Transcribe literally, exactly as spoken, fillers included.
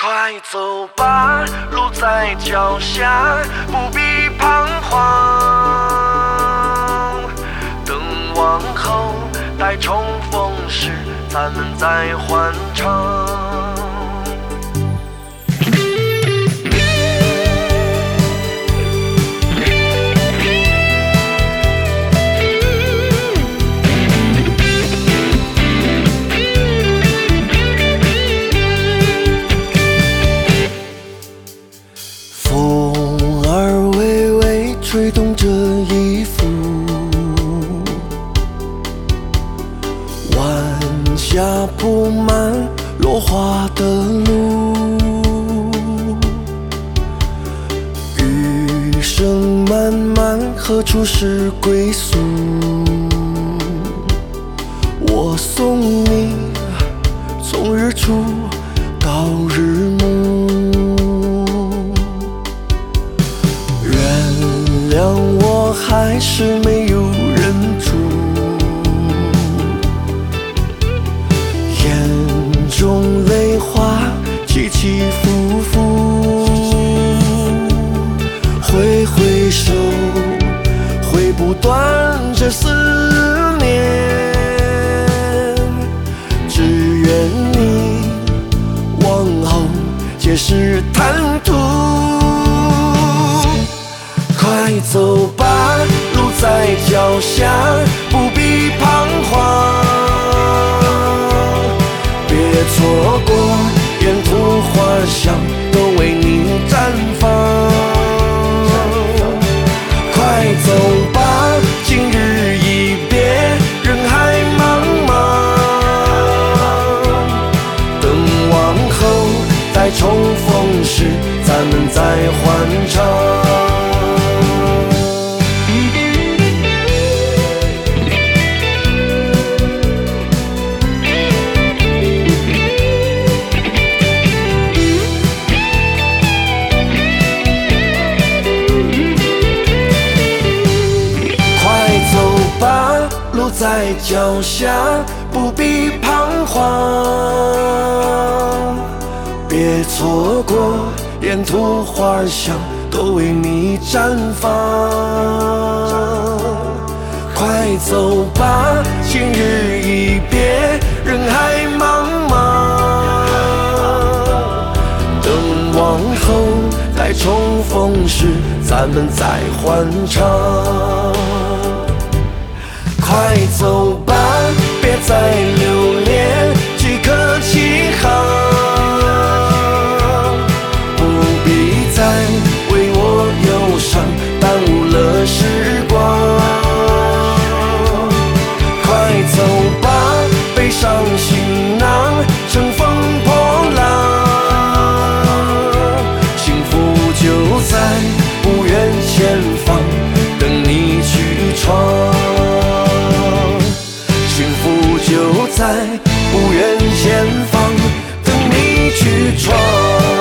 快走吧，路在脚下，不必彷徨。等往后，待重逢时，咱们再欢唱。 吹动着衣服，晚霞铺满落花的路，余生漫漫，何处是归宿？我送你从日出到日暮，我还是没有忍住，眼中泪花起起伏伏，挥挥手挥不断这思念，只愿你往后皆是贪图。快走吧，路在脚下，不必彷徨。别错过，沿途花香都为你绽放。快走吧，今日一别，人海茫茫。等往后，待重逢时，咱们再欢唱。路在脚下，不必彷徨。别错过，沿途花香都为你绽放。快走吧，今日一别，人海茫茫。等往后，待重逢时，咱们再欢唱。快走吧，别再留恋几颗启航，不必再为我忧伤，耽误了时光。快走吧，背上行囊，乘风破浪，幸福就在不远前方，等你去闯。就在不远前方，等你去闯。